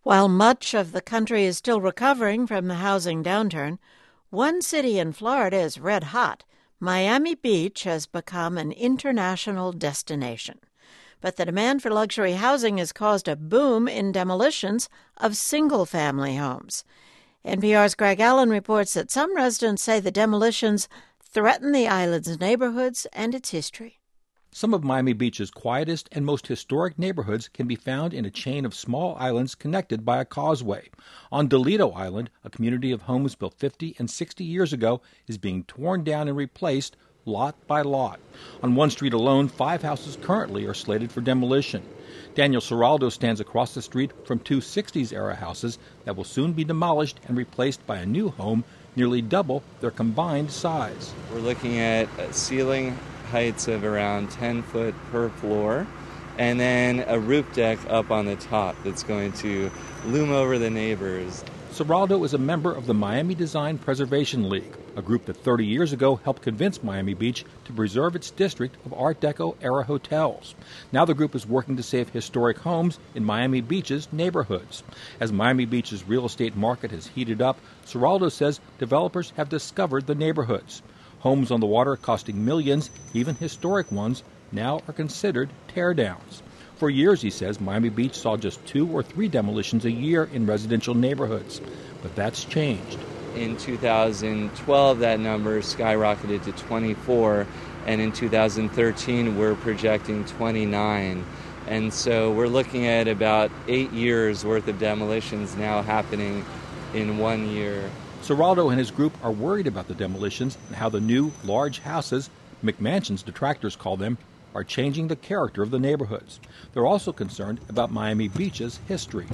While much of the country is still recovering from the housing downturn, one city in Florida is red hot. Miami Beach has become an international destination. But the demand for luxury housing has caused a boom in demolitions of single-family homes. NPR's Greg Allen reports that some residents say the demolitions threaten the island's neighborhoods and its history. Some of Miami Beach's quietest and most historic neighborhoods can be found in a chain of small islands connected by a causeway. On Delito Island, a community of homes built 50 and 60 years ago is being torn down and replaced lot by lot. On one street alone, 5 houses currently are slated for demolition. Daniel Ciraldo stands across the street from 2 60s-era houses that will soon be demolished and replaced by a new home nearly double their combined size. We're looking at ceiling heights of around 10 foot per floor, and then a roof deck up on the top that's going to loom over the neighbors. Ciraldo is a member of the Miami Design Preservation League, a group that 30 years ago helped convince Miami Beach to preserve its district of Art Deco-era hotels. Now the group is working to save historic homes in Miami Beach's neighborhoods. As Miami Beach's real estate market has heated up, Ciraldo says developers have discovered the neighborhoods. Homes on the water costing millions, even historic ones, now are considered teardowns. For years, he says, Miami Beach saw just 2 or 3 demolitions a year in residential neighborhoods. But that's changed. In 2012, that number skyrocketed to 24, and in 2013, we're projecting 29. And so we're looking at about 8 years' worth of demolitions now happening in 1 year. Ciraldo and his group are worried about the demolitions and how the new, large houses, McMansions detractors call them, are changing the character of the neighborhoods. They're also concerned about Miami Beach's history.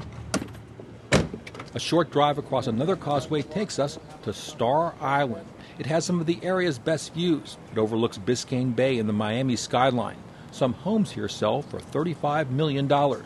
A short drive across another causeway takes us to Star Island. It has some of the area's best views. It overlooks Biscayne Bay and the Miami skyline. Some homes here sell for $35 million.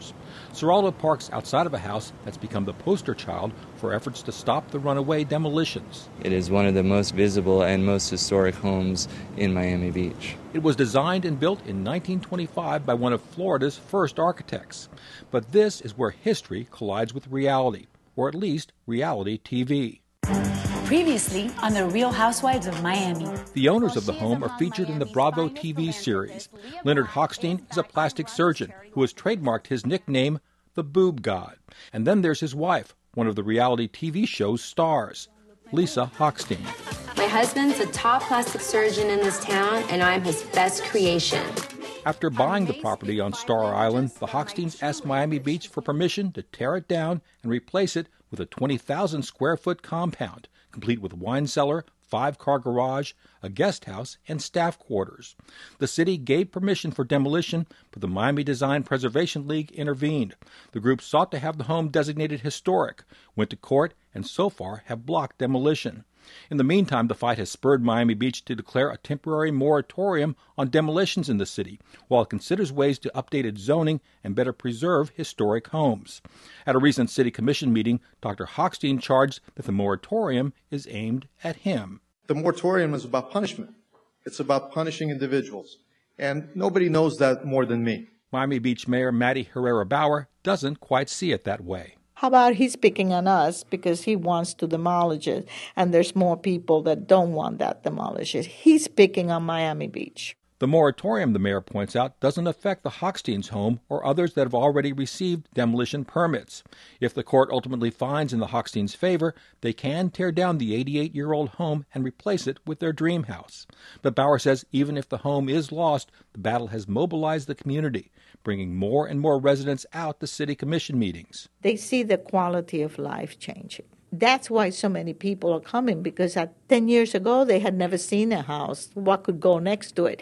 Ciraldo parks outside of a house that's become the poster child for efforts to stop the runaway demolitions. It is one of the most visible and most historic homes in Miami Beach. It was designed and built in 1925 by one of Florida's first architects. But this is where history collides with reality, or at least reality TV. Previously on The Real Housewives of Miami. The owners of the home are featured in the Bravo TV series. Leonard Hochstein is a plastic surgeon who has trademarked his nickname, the Boob God. And then there's his wife, one of the reality TV show's stars, Lisa Hochstein. My husband's a top plastic surgeon in this town, and I'm his best creation. After buying the property on Star Island, the Hochsteins asked Miami Beach for permission to tear it down and replace it with a 20,000-square-foot compound, complete with wine cellar, 5-car garage, a guest house, and staff quarters. The city gave permission for demolition, but the Miami Design Preservation League intervened. The group sought to have the home designated historic, went to court, and so far have blocked demolition. In the meantime, the fight has spurred Miami Beach to declare a temporary moratorium on demolitions in the city, while it considers ways to update its zoning and better preserve historic homes. At a recent city commission meeting, Dr. Hochstein charged that the moratorium is aimed at him. The moratorium is about punishment. It's about punishing individuals. And nobody knows that more than me. Miami Beach Mayor Matty Herrera Bauer doesn't quite see it that way. How about he's picking on us because he wants to demolish it, and there's more people that don't want that demolished. He's picking on Miami Beach. The moratorium, the mayor points out, doesn't affect the Hochsteins' home or others that have already received demolition permits. If the court ultimately finds in the Hochsteins' favor, they can tear down the 88-year-old home and replace it with their dream house. But Bauer says even if the home is lost, the battle has mobilized the community, bringing more and more residents out to city commission meetings. They see the quality of life changing. That's why so many people are coming, because 10 years ago they had never seen a house. What could go next to it?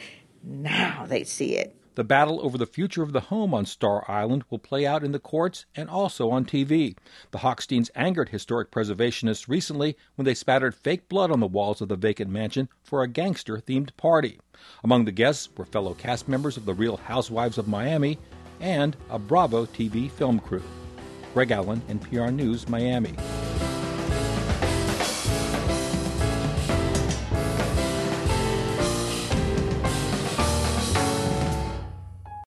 Now they see it. The battle over the future of the home on Star Island will play out in the courts and also on TV. The Hochsteins angered historic preservationists recently when they spattered fake blood on the walls of the vacant mansion for a gangster-themed party. Among the guests were fellow cast members of The Real Housewives of Miami and a Bravo TV film crew. Greg Allen, NPR News, Miami.